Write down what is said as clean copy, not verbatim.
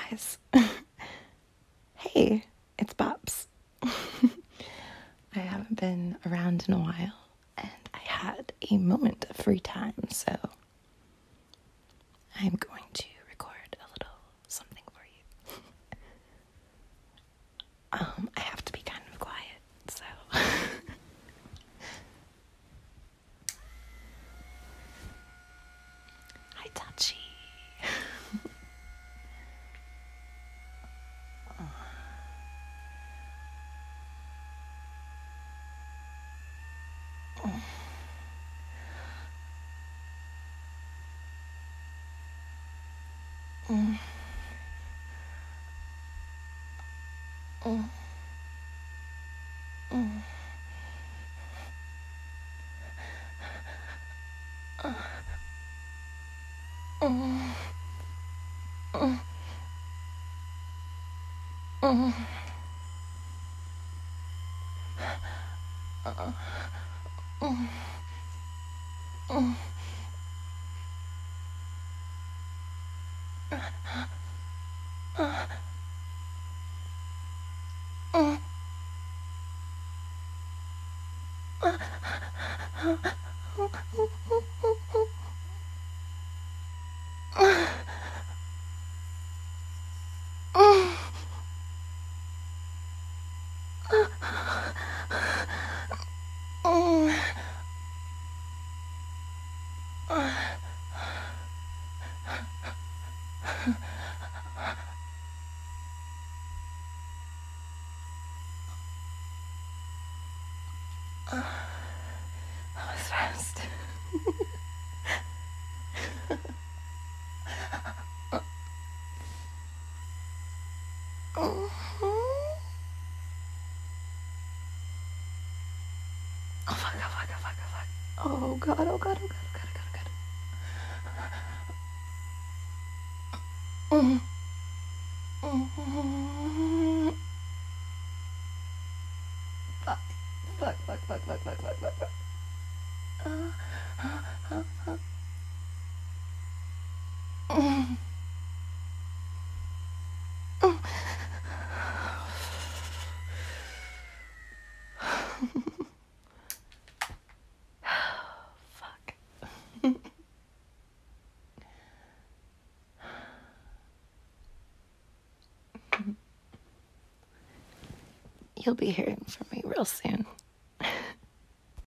guys. Hey, it's Bobs. I haven't been around in a while, and I had a moment of free time, so I'm going to record a little something for you. I have to be kind of quiet, so... Hi, Tachi. That was fast. Oh fuck, oh fuck, oh fuck, oh fuck. Oh god, oh god, oh god, oh god, oh god, oh god. Fuck, fuck, fuck, fuck, fuck, fuck, fuck, fuck, fuck. Fuck. You'll be hearing from me real soon.